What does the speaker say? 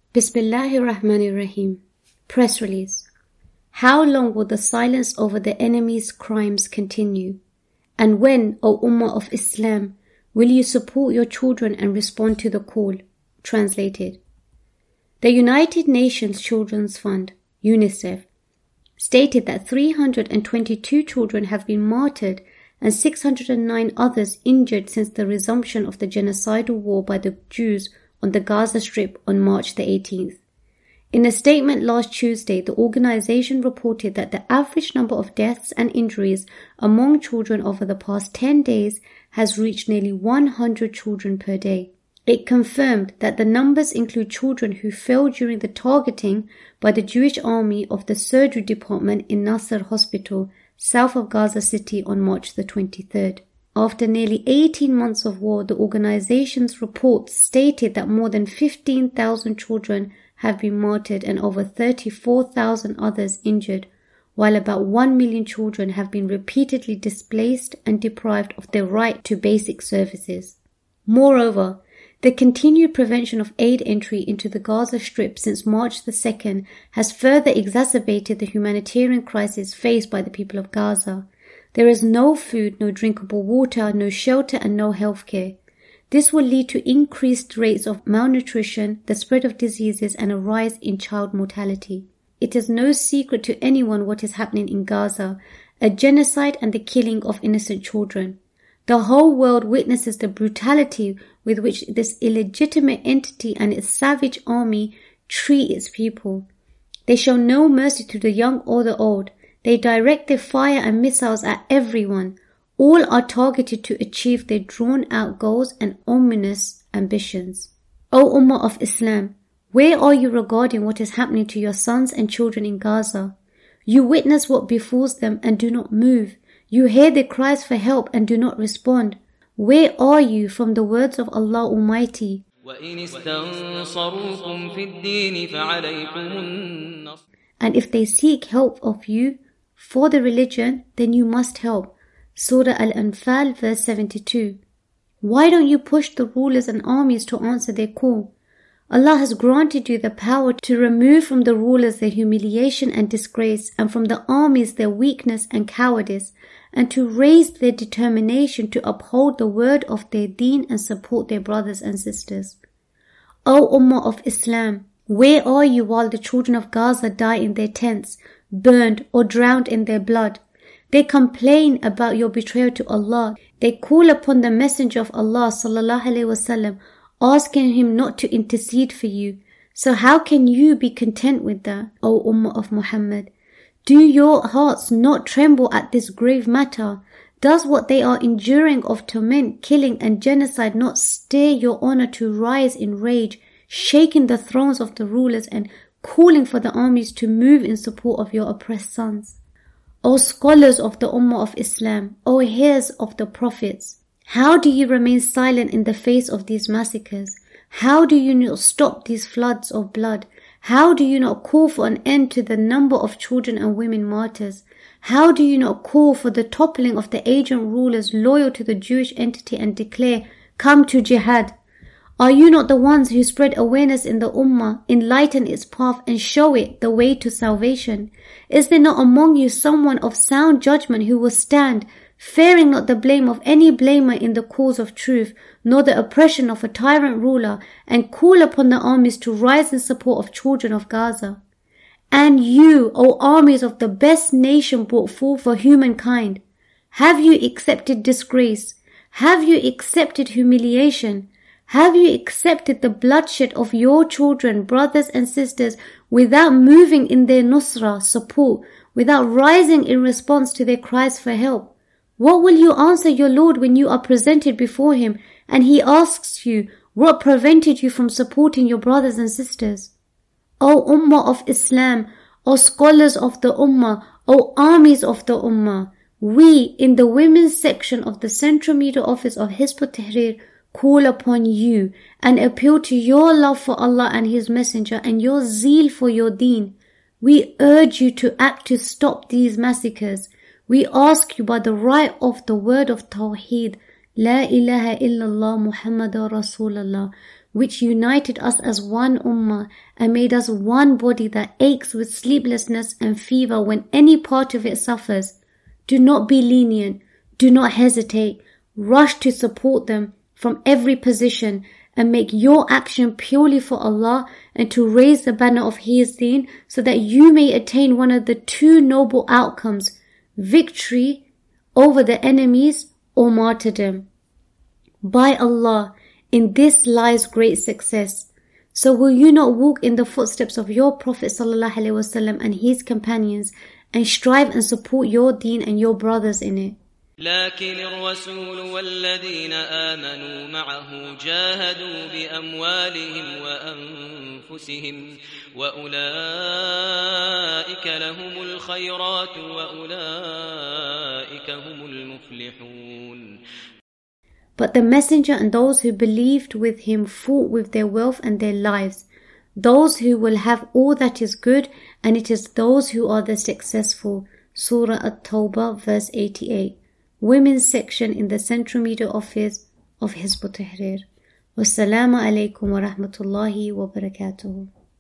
Bismillahir Rahmanir Rahim. Press release. How long will the silence over the enemy's crimes continue? And when, O Ummah of Islam, will you support your children and respond to the call? Translated. The United Nations Children's Fund, UNICEF, stated that 322 children have been martyred and 609 others injured since the resumption of the genocidal war by the Jews on the Gaza Strip on March the 18th. In a statement last Tuesday, the organization reported that the average number of deaths and injuries among children over the past 10 days has reached nearly 100 children per day. It confirmed that the numbers include children who fell during the targeting by the Jewish army of the surgery department in Nasser Hospital, south of Gaza City on March the 23rd. After nearly 18 months of war, the organization's report stated that more than 15,000 children have been martyred and over 34,000 others injured, while about 1 million children have been repeatedly displaced and deprived of their right to basic services. Moreover, the continued prevention of aid entry into the Gaza Strip since March the 2nd has further exacerbated the humanitarian crisis faced by the people of Gaza. There is no food, no drinkable water, no shelter, and no healthcare. This will lead to increased rates of malnutrition, the spread of diseases, and a rise in child mortality. It is no secret to anyone what is happening in Gaza, a genocide and the killing of innocent children. The whole world witnesses the brutality with which this illegitimate entity and its savage army treat its people. They show no mercy to the young or the old. They direct their fire and missiles at everyone. All are targeted to achieve their drawn-out goals and ominous ambitions. O Ummah of Islam, where are you regarding what is happening to your sons and children in Gaza? You witness what befalls them and do not move. You hear their cries for help and do not respond. Where are you from the words of Allah Almighty? And if they seek help of you for the religion, then you must help. Surah Al-Anfal verse 72. Why don't you push the rulers and armies to answer their call? Allah has granted you the power to remove from the rulers their humiliation and disgrace, and from the armies their weakness and cowardice, and to raise their determination to uphold the word of their deen and support their brothers and sisters. O Ummah of Islam, where are you while the children of Gaza die in their tents, burned or drowned in their blood? They complain about your betrayal to Allah. They call upon the Messenger of Allah sallallahu alaihi wasallam, asking him not to intercede for you. So how can you be content with that, O Ummah of Muhammad? Do your hearts not tremble at this grave matter? Does what they are enduring of torment, killing and genocide not stir your honor to rise in rage, shaking the thrones of the rulers and calling for the armies to move in support of your oppressed sons? O scholars of the Ummah of Islam, O heirs of the prophets, how do you remain silent in the face of these massacres? How do you not stop these floods of blood? How do you not call for an end to the number of children and women martyrs? How do you not call for the toppling of the agent rulers loyal to the Jewish entity and declare, "Come to jihad"? Are you not the ones who spread awareness in the Ummah, enlighten its path and show it the way to salvation? Is there not among you someone of sound judgment who will stand, fearing not the blame of any blamer in the cause of truth, nor the oppression of a tyrant ruler, and call upon the armies to rise in support of children of Gaza? And you, O armies of the best nation brought forth for humankind, have you accepted disgrace? Have you accepted humiliation? Have you accepted the bloodshed of your children, brothers and sisters, without moving in their nusra, support, without rising in response to their cries for help? What will you answer your Lord when you are presented before Him and He asks you, what prevented you from supporting your brothers and sisters? O Ummah of Islam, O scholars of the Ummah, O armies of the Ummah, we in the women's section of the Central Media Office of Hizb ut-Tahrir call upon you and appeal to your love for Allah and His Messenger and your zeal for your deen. We urge you to act to stop these massacres. We ask you by the right of the word of Tawheed, La ilaha illallah Muhammadur Rasulullah. which united us as one ummah and made us one body that aches with sleeplessness and fever when any part of it suffers. Do not be lenient, do not hesitate, rush to support them from every position and make your action purely for Allah and to raise the banner of His deen so that you may attain one of the two noble outcomes, victory over the enemies or martyrdom. By Allah, in this lies great success. So will you not walk in the footsteps of your Prophet ﷺ and his companions and strive and support your deen and your brothers in it? لكن الرسول والذين آمنوا معه جاهدوا بأموالهم وأنفسهم وأولئك لهم الخيرات وأولئك هم المفلحون. But the messenger and those who believed with him fought with their wealth and their lives. Those who will have all that is good, and it is those who are the successful. Surah At-Tawbah, verse 88. Women's section in the Central Media Office of Hizb ut-Tahrir. Wassalamu alaikum wa rahmatullahi wa barakatuh.